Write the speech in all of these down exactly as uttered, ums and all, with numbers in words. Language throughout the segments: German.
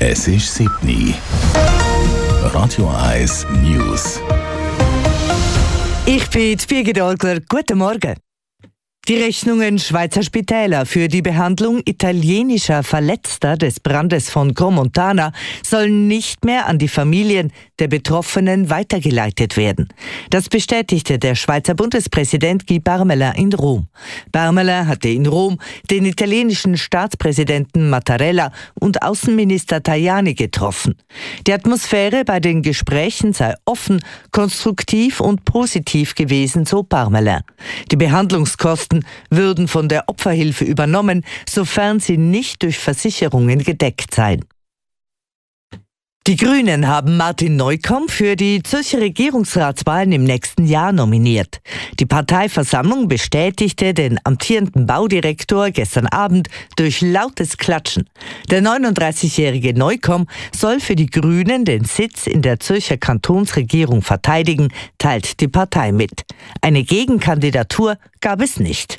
Es ist sieben Uhr. Radio eins News. Ich bin Birgit Olgler. Guten Morgen. Die Rechnungen Schweizer Spitäler für die Behandlung italienischer Verletzter des Brandes von Crans-Montana sollen nicht mehr an die Familien der Betroffenen weitergeleitet werden. Das bestätigte der Schweizer Bundespräsident Guy Parmelin in Rom. Parmelin hatte in Rom den italienischen Staatspräsidenten Mattarella und Außenminister Tajani getroffen. Die Atmosphäre bei den Gesprächen sei offen, konstruktiv und positiv gewesen, so Parmelin. Die Behandlungskosten würden von der Opferhilfe übernommen, sofern sie nicht durch Versicherungen gedeckt seien. Die Grünen haben Martin Neukomm für die Zürcher Regierungsratswahlen im nächsten Jahr nominiert. Die Parteiversammlung bestätigte den amtierenden Baudirektor gestern Abend durch lautes Klatschen. Der neununddreißigjährige Neukomm soll für die Grünen den Sitz in der Zürcher Kantonsregierung verteidigen, teilt die Partei mit. Eine Gegenkandidatur gab es nicht.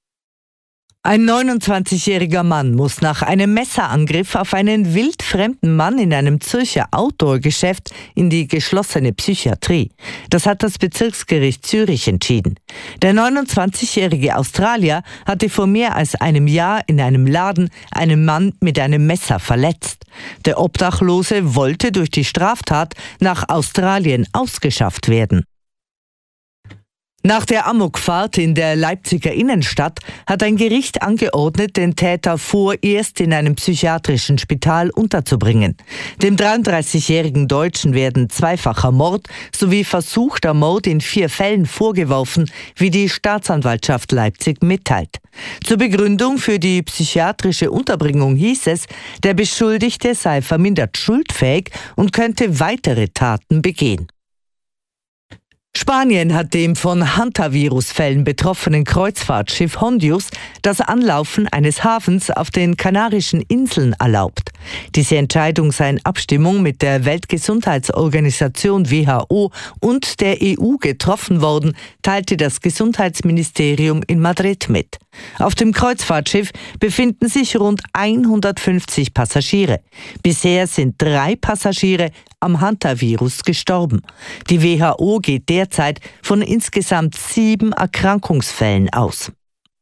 Ein neunundzwanzigjähriger Mann muss nach einem Messerangriff auf einen wildfremden Mann in einem Zürcher Outdoor-Geschäft in die geschlossene Psychiatrie. Das hat das Bezirksgericht Zürich entschieden. Der neunundzwanzigjährige Australier hatte vor mehr als einem Jahr in einem Laden einen Mann mit einem Messer verletzt. Der Obdachlose wollte durch die Straftat nach Australien ausgeschafft werden. Nach der Amokfahrt in der Leipziger Innenstadt hat ein Gericht angeordnet, den Täter vorerst in einem psychiatrischen Spital unterzubringen. Dem dreiunddreißigjährigen Deutschen werden zweifacher Mord sowie versuchter Mord in vier Fällen vorgeworfen, wie die Staatsanwaltschaft Leipzig mitteilt. Zur Begründung für die psychiatrische Unterbringung hieß es, der Beschuldigte sei vermindert schuldfähig und könnte weitere Taten begehen. Spanien hat dem von Hantavirus-Fällen betroffenen Kreuzfahrtschiff Hondius das Anlaufen eines Hafens auf den Kanarischen Inseln erlaubt. Diese Entscheidung sei in Abstimmung mit der Weltgesundheitsorganisation W H O und der E U getroffen worden, teilte das Gesundheitsministerium in Madrid mit. Auf dem Kreuzfahrtschiff befinden sich rund hundertfünfzig Passagiere. Bisher sind drei Passagiere am Hantavirus gestorben. Die W H O geht derzeit von insgesamt sieben Erkrankungsfällen aus.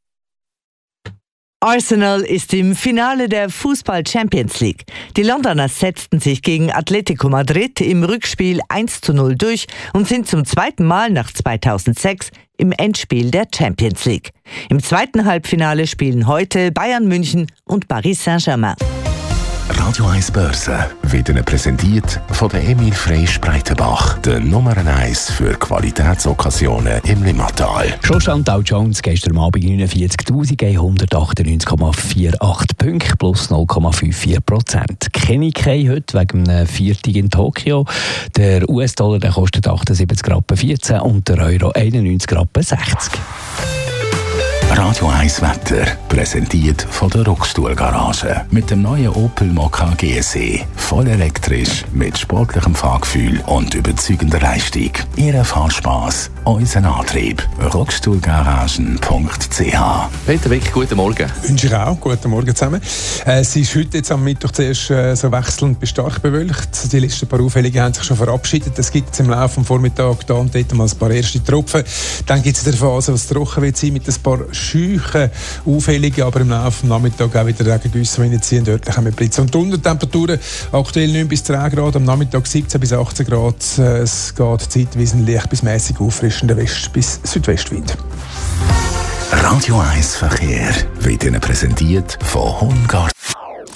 Arsenal ist im Finale der Fußball-Champions League. Die Londoner setzten sich gegen Atletico Madrid im Rückspiel eins zu null durch und sind zum zweiten Mal nach zweitausendsechs im Endspiel der Champions League. Im zweiten Halbfinale spielen heute Bayern München und Paris Saint-Germain. Radio eins Börse wird Ihnen präsentiert von der Emil Freysch Breitenbach, der Nummer eins für Qualitätsokkasionen im Limmatal. Schlussstand Dow Jones gestern Abend neunundvierzigtausendeinhundertachtundneunzig Komma achtundvierzig Punkte plus null Komma vierundfünfzig Prozent. Kenikai heute wegen einem Viertag in Tokio. Der U S-Dollar der kostet achtundsiebzig Rappen vierzehn und der Euro einundneunzig Rappen sechzig. Radio eins Wetter, präsentiert von der Rockstuhl Garage. Mit dem neuen Opel Mokka G S E. Voll elektrisch, mit sportlichem Fahrgefühl und überzeugender Leistung. Ihr Fahrspass, unser Antrieb. rockstuhlgaragen punkt c h. Peter Wick, guten Morgen. Wünsche ich auch. Guten Morgen zusammen. Äh, es ist heute jetzt am Mittwoch zuerst äh, so wechselnd bis stark bewölkt. Die letzten paar Auffällige haben sich schon verabschiedet. Es gibt im Laufe des Vormittags da und dort mal ein paar erste Tropfen. Dann gibt es in der Phase, was trocken wird sein, mit ein paar scheuchen Auffällige, aber im Laufe des Nachmittags auch wieder Regengüsse reinziehen. Dort haben wir Blitze. Und die Untertemperaturen aktuell neun bis zehn Grad, am Nachmittag siebzehn bis achtzehn Grad. Es geht zeitweise ein leicht bis mäßig auffrischender West- bis Südwestwind. Radio eins Verkehr wird Ihnen präsentiert von Hongard.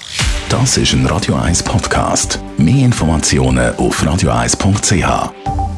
Das ist ein Radio eins Podcast. Mehr Informationen auf radio eins punkt c h.